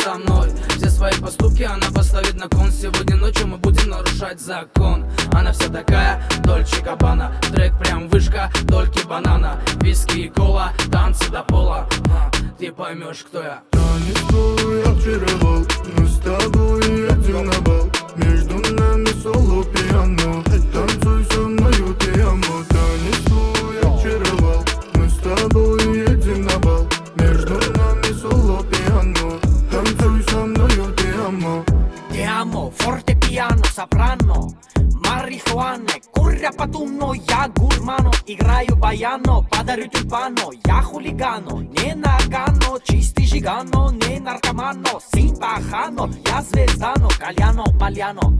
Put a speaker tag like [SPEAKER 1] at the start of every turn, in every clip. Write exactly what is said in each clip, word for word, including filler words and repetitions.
[SPEAKER 1] со мной. Все свои поступки она поставит на кон. Сегодня ночью мы будем нарушать закон. Она вся такая Дольче Габбана. Трек прям вышка, дольки банана. Виски и кола, танцы до пола. а, Ты поймешь, кто я.
[SPEAKER 2] Танец твой очаровал, мы с тобой едем на бал. Между нами соло пиано, танцуй со мною, ты амо. Танец твой очаровал, мы с тобой едем на бал. Между нами соло пиано, танцуй со мною, ты амо.
[SPEAKER 3] Te amo, forte piano, soprano, marijuana, куря потумно, я гурмано, играю баяно, подарю тюльпано, я хулигано, не нагано, чистый жигано, не наркомано, син пахано, я звездано, кальяно, пальяно.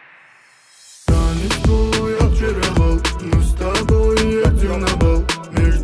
[SPEAKER 2] Танец твой очаровал, мы с тобой едем на бал. Между